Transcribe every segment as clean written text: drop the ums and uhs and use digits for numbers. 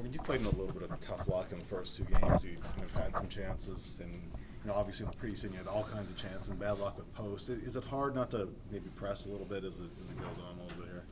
Morgan, you played in a little bit of tough luck in the first two games. You've had some chances, and obviously in the preseason you had all kinds of chances and bad luck with posts. Is it hard not to maybe press a little bit as it goes on a little bit here?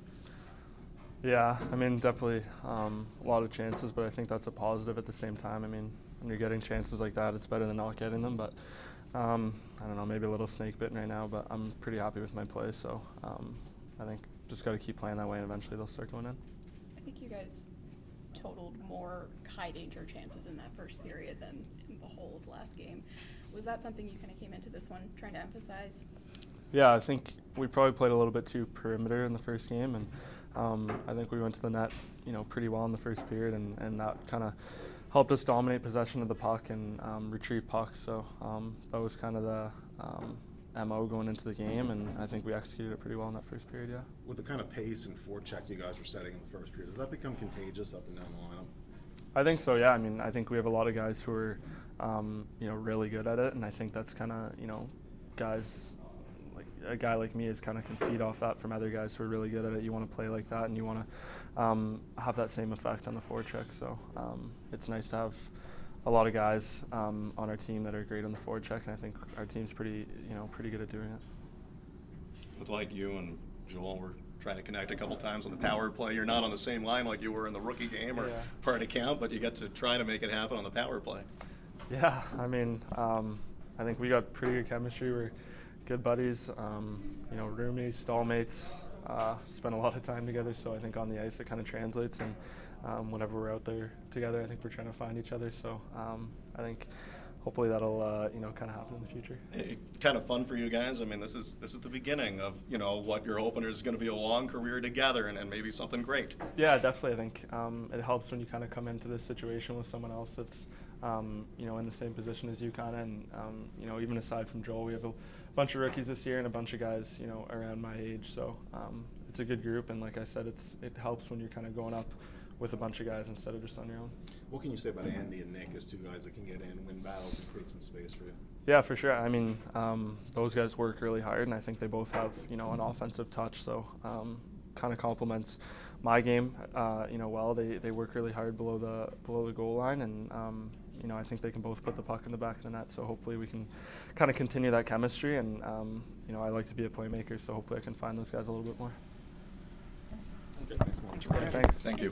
Yeah, I mean, definitely a lot of chances, but I think that's a positive at the same time. I mean, when you're getting chances like that, it's better than not getting them. But I don't know, maybe a little snake bitten right now, but I'm pretty happy with my play. So I think just got to keep playing that way, and eventually they'll start going in. I think you guys totaled more high-danger chances in that first period than in the whole of last game. Was that something you kind of came into this one trying to emphasize? Yeah, I think we probably played a little bit too perimeter in the first game, and I think we went to the net, pretty well in the first period, and that kind of helped us dominate possession of the puck and retrieve pucks. So that was kind of the MO going into the game, and I think we executed it pretty well in that first period, yeah. With the kind of pace and forecheck you guys were setting in the first period, does that become contagious up and down the lineup? I think so, yeah. I mean, I think we have a lot of guys who are, really good at it, and I think that's kind of, guys, like a guy like me can feed off that from other guys who are really good at it. You want to play like that, and you want to have that same effect on the forecheck. So it's nice to have a lot of guys on our team that are great on the forecheck, and I think our team's pretty good at doing it. It's like you and Joel were trying to connect a couple times on the power play. You're not on the same line like you were in the rookie game or part of camp, but you get to try to make it happen on the power play. Yeah, I mean, I think we got pretty good chemistry. We're good buddies, roomies, stallmates, spend a lot of time together, so I think on the ice it kind of translates, and whenever we're out there together, I think we're trying to find each other, so I think hopefully that'll kind of happen in the future. Kind of fun for you guys. I mean, this is the beginning of what you're hoping is going to be a long career together and maybe something great. Yeah, definitely. I think it helps when you kind of come into this situation with someone else that's in the same position as you and even aside from Joel, we have a bunch of rookies this year and a bunch of guys around my age, so it's a good group, and like I said, it helps when you're kind of going up with a bunch of guys instead of just on your own. What can you say about Andy and Nick as two guys that can get in, win battles, and create some space for you? Yeah, for sure. I mean, those guys work really hard, and I think they both have an offensive touch, so kind of complements my game. Well, they work really hard below the goal line, and I think they can both put the puck in the back of the net. So hopefully we can kind of continue that chemistry, and I like to be a playmaker, so hopefully I can find those guys a little bit more. Okay, thanks, Mark. Thanks. Thank you.